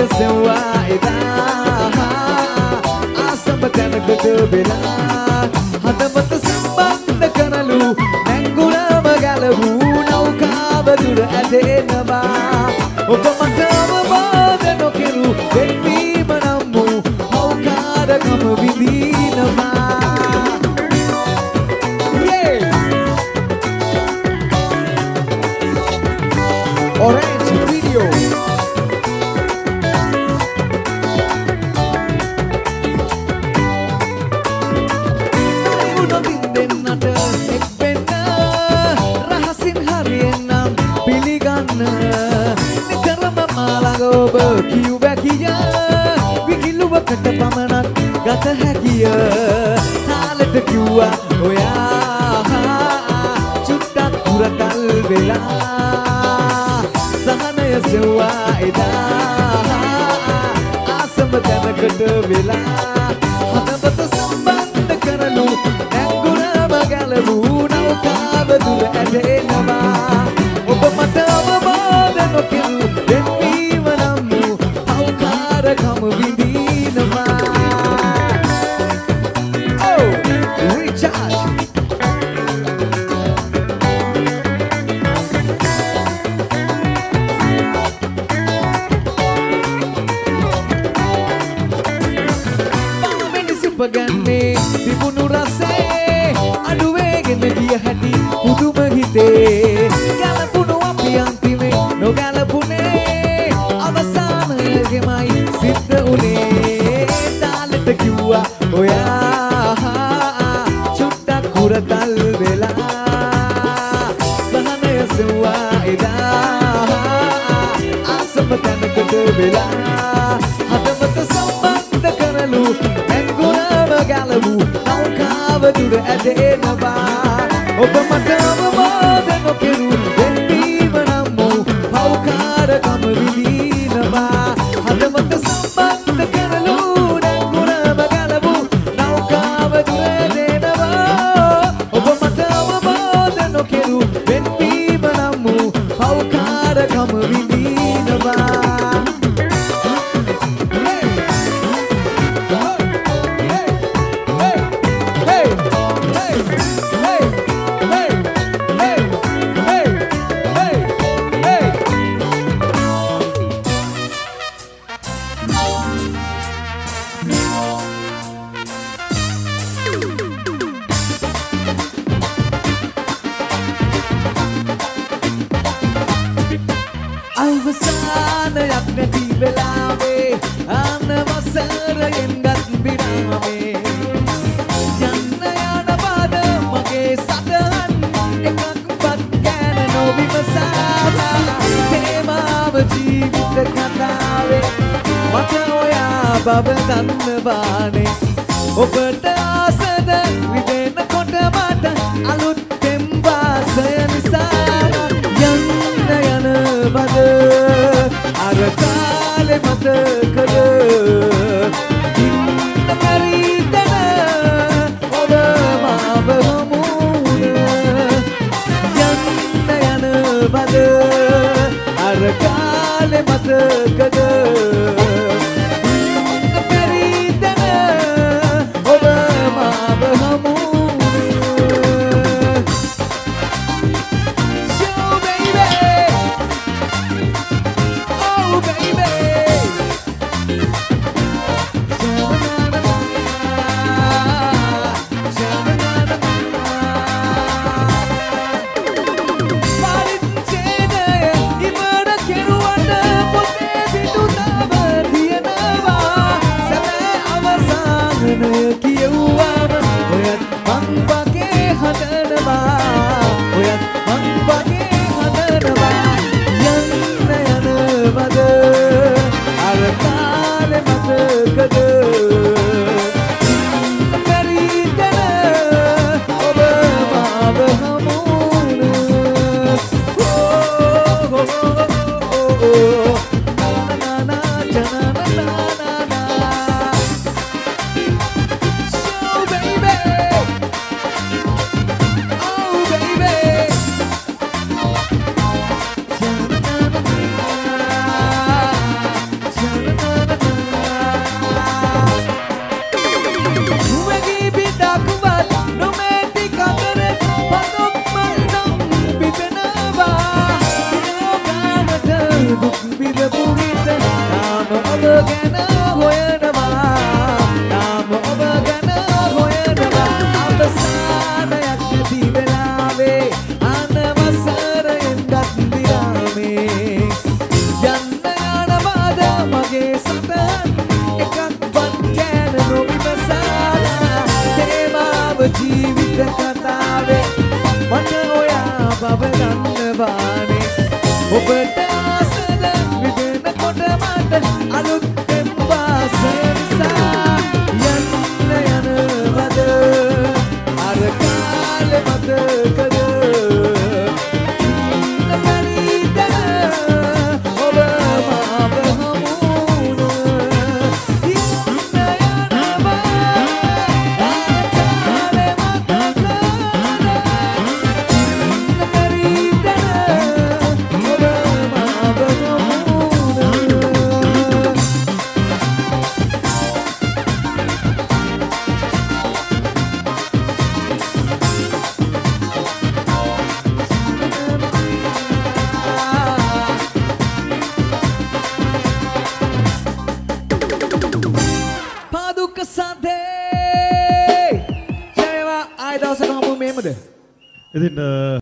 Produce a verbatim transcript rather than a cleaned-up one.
sewa ida asam tanකට වෙලා හදවත සම්බන්ධ කරලු නැංගුණ මගලවු නෞකාව දුර ඇදෙනවා ඔබ මට අවවාද නොකරු වෙන්වීම නම් වූ හවුකාරකම විඳිනවා Orange video. Udah binden ada ek benda rahasin harienam pilih ganna nekarama malago berkiu bakia wikilu wakata pamanak gata hakia halata kiwa oya cuttak kuratal vela Sahanaya sewa ida asam tanකට වෙලා හදවත සම්බන්ධ කරලු නැංගුණ මගලවු නෞකාව දුර ඇදෙනවා ඔබ මට අවවාද නොකරු වෙන්වීම නම් වූ හවුකාරකම විඳිනවා Oh, recharge Pagane dibunu rase aduwegen dia hati pudum hite galapunu api antime no galapune avasana gemai siddha une talata kiwa oya chutta kuratal vela sahanaya sewa ida asam tanකට vela hadawata sambandha karalu galabu naukaව දුර ඇදෙනවා ඔබ මට අවවාද නොකරු වෙන්වීම නම් වූ හවුකාරකම විඳිනවා හදවත සම්බන්ධ කරලු නැංගුණම ගලබු නෞකාව දුර ඇදෙනවා ඔබ මට අවවාද නොකරු වෙන්වීම නම් වූ හවුකාරකම විඳිනවා අවසානයක් නැති වෙලාවේ අනවසරයෙන් ගත් බිරාමේ යන්න යන පාද මගේ සටහන් එකක්වත් ගැන නොවිමසා තේමාව ජීවිත කතාවේ මට ඔයා බව දන්නවානේ ඔබට ආසද විදෙනකොට මට අලුත් තෙම්බාසය නිසා යන්න යන බද අර කාලෙ මතකද ඉන්න පරිදන ඔබ මාව හමුන යන්න යන බද අර කාලෙ මතකද ඉන්න පරිදන ඔබ මාව හමුන ජීවිත තාම ඔබ ගැන හොයනවා තාම ඔබ ගැන හොයනවා අවසානයක් නැති වෙලාවේ අනවසරෙන්දත් විරාමේ යන්න යනවාද මගේ සතන් එකක්වත් ගැන නොවිමසලා තේමාව ජීවිත කතාවේ මට ඔයා බව දන්නවානේ ඔබට ආසද විදෙනකොට මට අලුත්ෙන් වාස නිසා යන්න යනවද අර කාලෙ මතකද ඉන්න බැරිද ඔබ මාව හමුන ඉන්න යනවා අර කාලෙ මතකද ඉන්න බැරිද ඔබ මාව හමුන පාදුක්ක සන්තේ ජයවා ආය දවසක හමු මෙහෙමද ඉතින්